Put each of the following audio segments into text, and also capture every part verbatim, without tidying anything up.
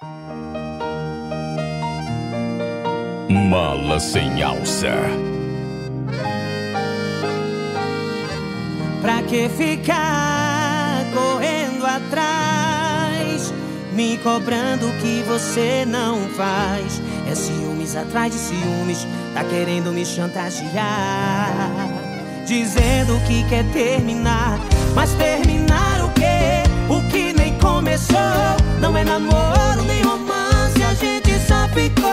Mala sem alça. Pra que ficar correndo atrás, me cobrando o que você não faz? É ciúmes atrás de ciúmes, tá querendo me chantagear, dizendo que quer terminar. Mas terminar o quê? O que nem começou. Não é namoro nem romance, a gente só ficou.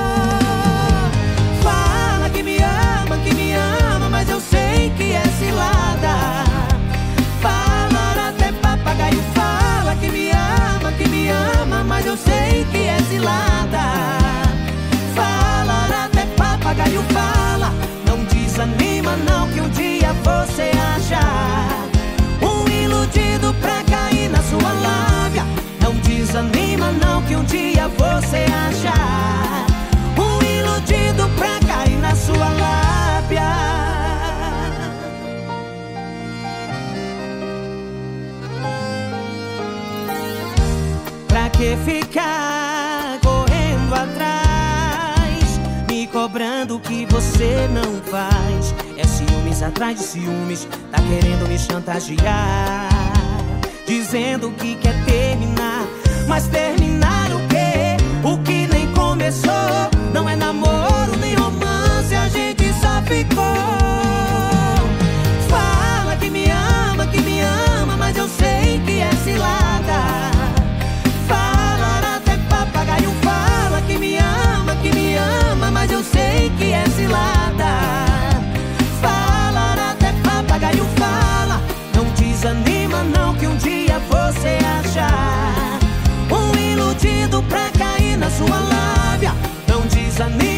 Fala que me ama, que me ama, mas eu sei que é cilada. Fala até papagaio, fala que me ama, que me ama, mas eu sei que é cilada. Fala até papagaio, fala. Não desanima não, que um dia você achar um iludido pra cair na sua lábia. Não desanima não, que um dia você achar um iludido pra cair na sua lábia. Pra que ficar correndo atrás, me cobrando o que você não faz? É ciúmes atrás de ciúmes, tá querendo me chantagear, dizendo que quer terminar. Mas terminar o quê? O que nem começou. Não é namoro nem romance, a gente só ficou. Fala que me ama, que me ama, mas eu sei que é cilada. Fala até papagaio, fala que me ama, que me ama, mas eu sei que é cilada. Fala até papagaio, fala. Não desanima não, que um dia você achar um iludido pra cair na sua lábia. Não desanima